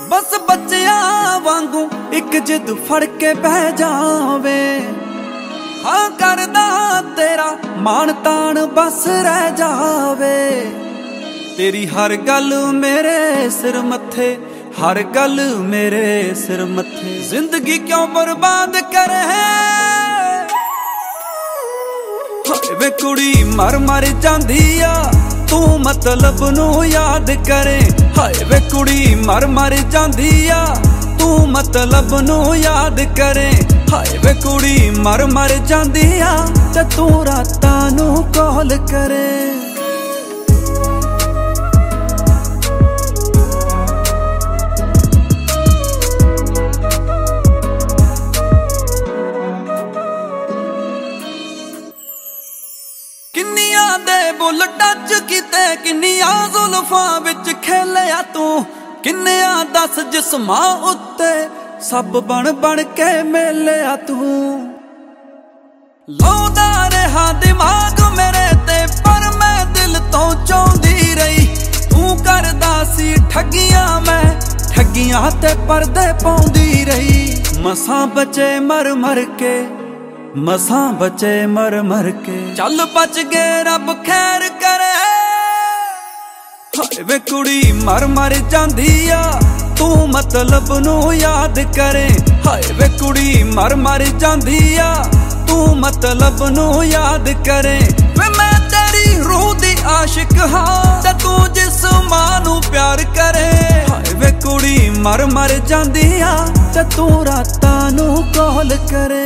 बस बच्चियां वांगू एक जिद फड़ के बह जावे। हाँ करदा तेरा मान तान बस रह जावे। तेरी हर गल मेरे सिर मथे, हर गल मेरे सिर मथे। जिंदगी क्यों बर्बाद करे वे कुड़ी मर मर जांदी आ, तू मतलब नू याद करे। हाय वे कुड़ी मर मर जांदी आ, तू मतलब नू याद करे। हाय वे कुड़ी मर मर जांदी आ, ते तू रातां नू कॉल करे। किन्नियां दे बुल टच कीते, किन्नियां जुल्फां विच खेलिया तू। किन्नियां दस जिस्मां उत्ते सब बन बन के मेलिया तू। लौंदा रहा दिमाग मेरे ते पर मैं दिल तो चाहुंदी रही। तू करदा सी ठगियां, मैं ठगियां ते परदे पाउंदी रही। मसां बचे मर मर के, मसां बचे मर मर के। चल बच गए रब खैर करे। हाय वे कुड़ी मर मर जांदी आ, तू मतलब नू याद करे। हाय वे कुड़ी मर मर जांदी आ, तू मतलब नू याद करे। वे मैं तेरी रूह दी आशिक हां, ते तू जिस मां नू प्यार करे। हाय वे कुड़ी मर मर जांदी आ, ते तू रातां नू कॉल करे।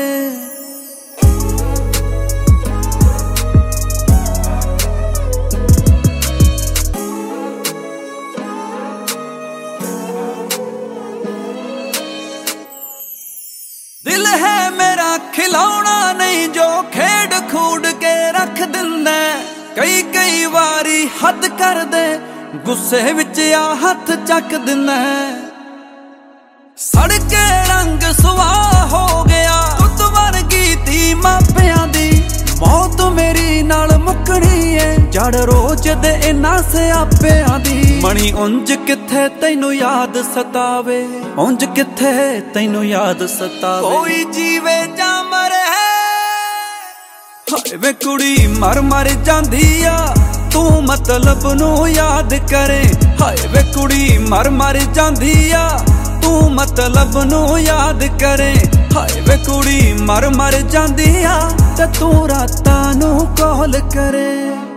दिल है मेरा खिलौना नहीं जो खेड खूड के रख दिंदा। कई कई वारी हद कर दे, गुस्से विच आ हथ चक दिंदा। सड़के रंग सुवाह हो गया, खुद वर्गी दी मापियां दी। मौत मेरी नाल मुकनी है, जड़ रोज दे इन्हां सियापियां दी। मणी उंज किथे तैनू याद सतावे, उंज किथे तैनू याद सतावे। कोई जीवे जा मरे हाय वे कुड़ी मर मर जांदी आ, तू मतलब नू याद करे। हाय वे कुड़ी मर मर जांदी आ, तू मतलब नू याद करे। हाय वे कुड़ी मर मर जांदी आ, ते तू रातां नू कॉल करे।